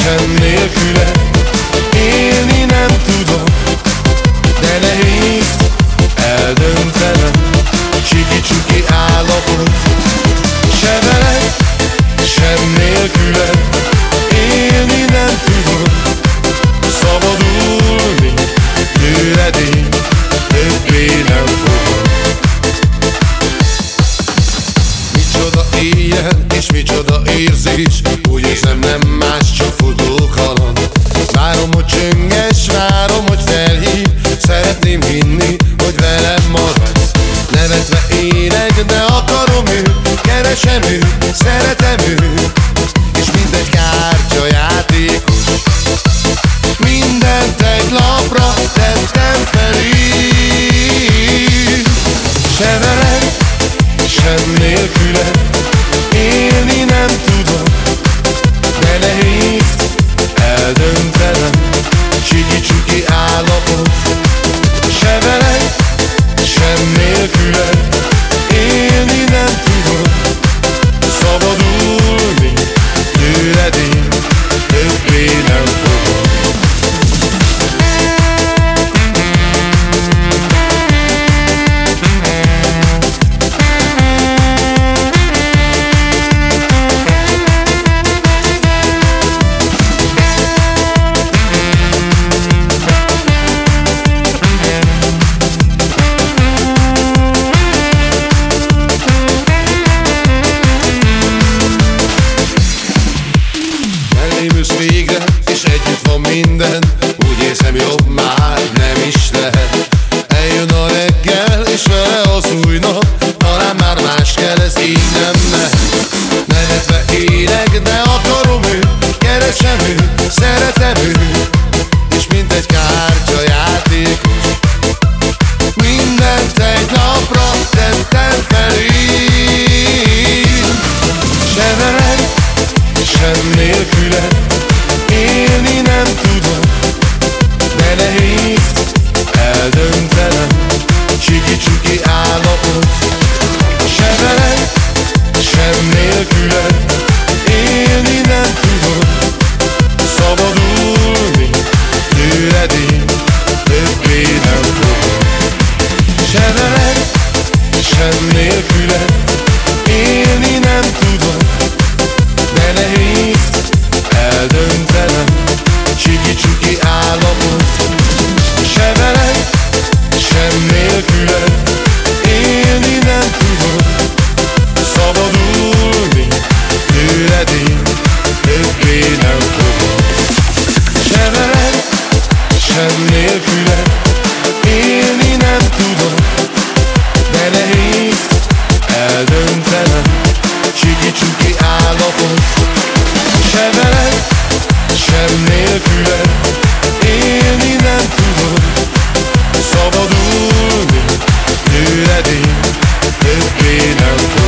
sem nélküled élni nem tudok, de nehéz eldöntenem, csiki-csuki állapot. Se veled, sem nélküled élni nem tudok, szabadulni tőled én többé nem fogok. Micsoda éjjel és micsoda érzés, úgy érzem nem más, csak futók haland. Várom, hogy csönges, várom, hogy felhív, szeretném hinni, hogy velem maradsz. Nevetve élek, de akarom őt, keresem őt, szeretem őt, és mindegy kártya játékos. Mindent egy lapra tettem felé. Se veled, sem nélküled élni nem tudok, de nehéz eldöntenem, csiki-csuki állapot. Se veled, sem nélküled élni nem tudok, szabadulni tőled én többé nem fogok. Végre, és együtt van minden, úgy érzem jobb már nem is lehet. Eljön a reggel, és vele az új nap, talán már más kell, ez így nem mehet. Nevetve élek, de akarom őt, keresem őt, szeretem őt, és mint egy kártya játékos. Mindent egy napra tettem felé. Se veled, sem nélküled élni nem tudok, de nehéz eldöntenem, csiki-csuki állapot. Se veled, sem nélküled élni nem tudok, szabadulni tőled én többé nem fogok. Se veled, sem nélküled élni nem tudok, de nehéz eldöntenem, csiki-csuki állapot. Se veled, sem nélküled élni nem tudok, szabadulni tőled én többé nem fogok. Se veled, sem nélküled élni nem tudok, de nehéz eldöntenem, csiki-csuki állapot. Se veled, sem nélküled élni nem tudok, szabadulni tőled én többé nem fogok.